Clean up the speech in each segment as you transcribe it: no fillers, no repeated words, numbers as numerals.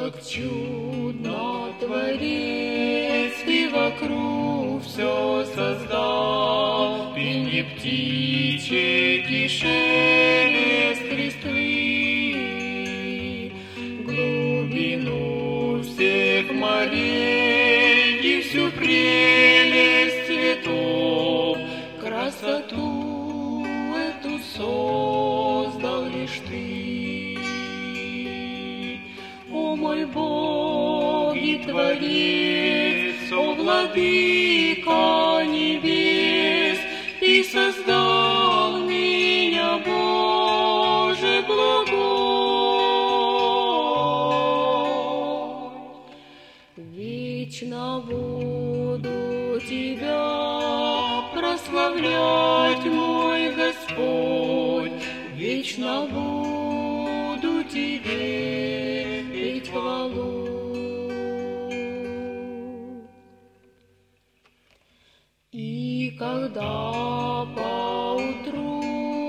Как чудно, Творец, Ты вокруг все создал, пение птичек и шелест листвы, глубину всех морей и всю прелесть цветов, красоту эту создал лишь Ты. О мой Бог и Творец, о Владыка небес, Ты создал меня, Боже благой. Вечно буду Тебя прославлять, мой Господь, вечно буду Тебе петь хвалу. И когда поутру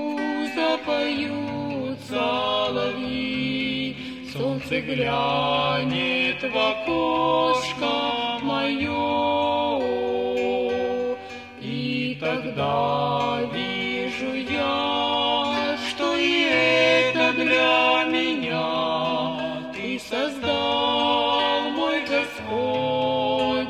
запоют соловьи, солнце глянет в окошко мое, и тогда вижу я, что и это для меня Ты создал, мой Господь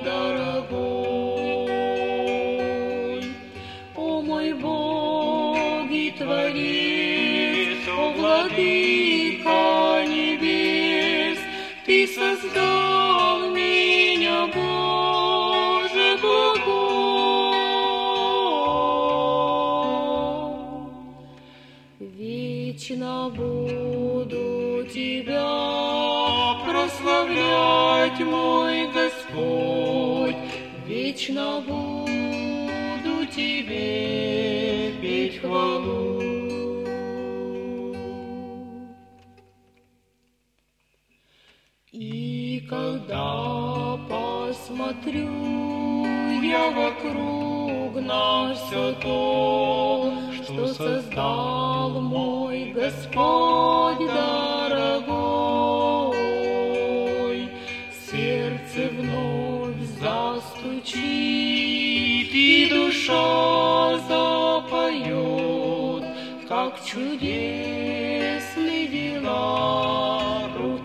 дорогой. О мой Бог и Творец, о Владыка небес, Ты создал меня, Боже благой. Вечно буду Тебя прославлять, мой Господь, вечно буду Тебе петь хвалу. И когда посмотрю я вокруг на все то, что создал мой Господь дорогой, сердце вновь застучит, и душа запоет, как чудесны дела рук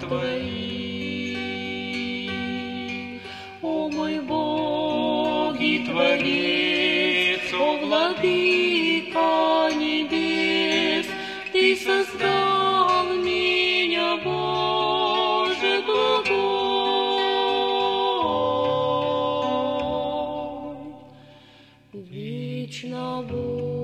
Твоих. О мой Бог и Творец, о Владыка небес, Ты создал меня, Боже благой. Вечно буду